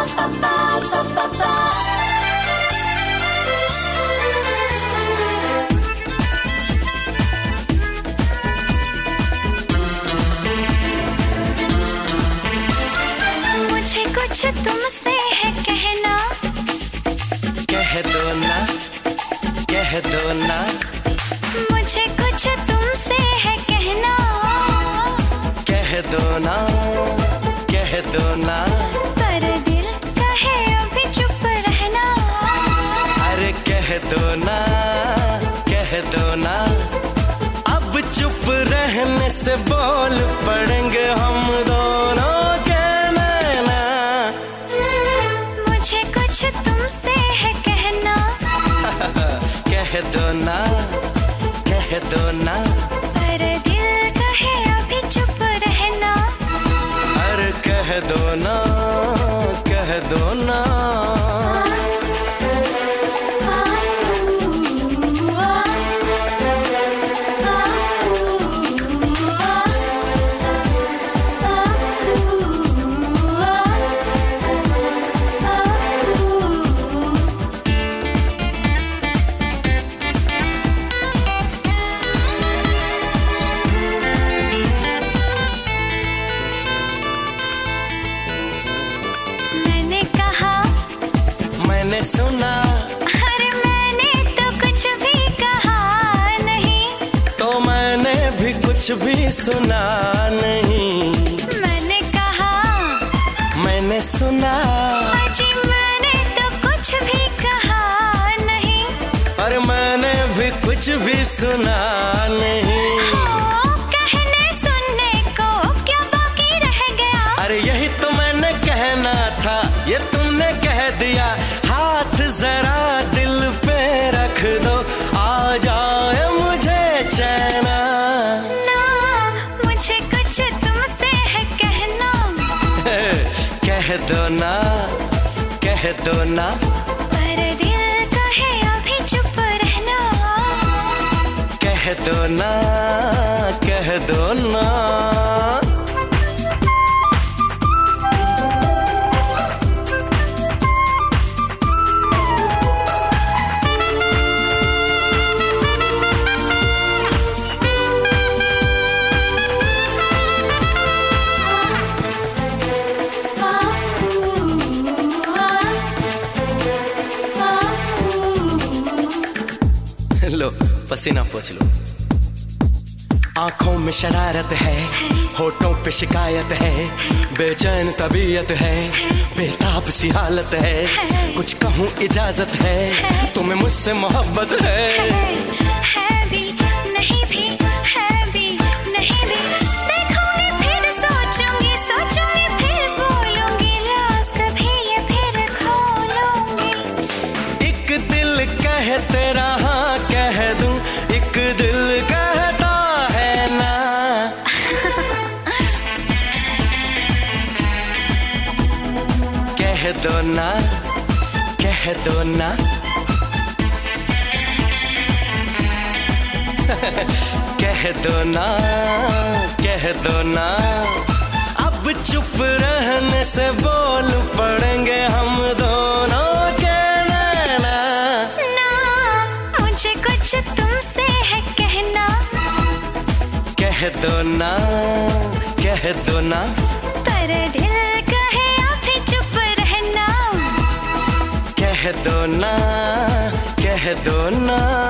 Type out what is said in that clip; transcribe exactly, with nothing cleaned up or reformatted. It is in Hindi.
तुमसे है कहना, कह दो ना, कह दो ना, मुझे कुछ तुमसे है कहना, कह दो ना, कह दो ना, पर दिल कहे अभी चुप रहना, अरे कह दो ना, कह दो ना, अब चुप रहने से बोल पड़ेंगे हम दोनों के नैना। मुझे कुछ तुमसे है कहना, कह दो ना, कह दो ना, पर दिल कहे अभी चुप रहना, अरे कह दो ना, कह दो ना। मैंने सुना, अरे मैंने तो कुछ भी कहा नहीं, तो मैंने भी कुछ भी सुना नहीं। मैंने कहा, मैंने सुना, जी मैंने तो कुछ भी कहा नहीं, अरे मैंने भी कुछ भी सुना नहीं। ओ, कहने सुनने को क्या बाकी रह गया, अरे यही तो मैंने कहना था, ये तुमने कह दिया। हाथ जरा दिल पे रख दो, आ जाए मुझे चैना। ना मुझे कुछ तुमसे है कहना, कह दो ना, कह दो ना, पर दिल कहे अभी चुप रहना, कह दो ना, कह दो ना। लो पसीना पोंछ लो। आंखों में शरारत है, होठों पे शिकायत है, बेचैन तबीयत है, बेताब सी हालत है, कुछ कहूँ इजाजत है, तुम्हें मुझसे मोहब्बत है। है भी नहीं भी, है भी नहीं भी, देखूंगी फिर सोचूंगी, सोचूंगी फिर बोलूंगी, राज कभी ये फिर खोलूंगी। एक दिल कहे तेरा हाँ कह दूं, एक दिल कहता है ना। कह दो ना, कह दो ना, कह दो ना, कह दो ना, अब चुप रहने से बोल पड़ेंगे हम दोनों के नैना। ना मुझे कुछ तुमसे है कहना, कह दो ना, कह दो ना, पर दिल कहे अभी चुप रहना, कह दो ना, कह दो ना।